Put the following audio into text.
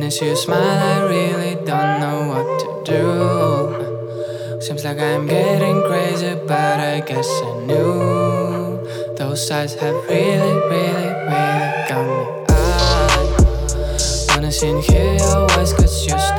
I see you smile, I really don't know what to do. Seems like I'm getting crazy, but I guess I knew those eyes have really, really, really got me. I wanna see and hear your voice, 'cause you're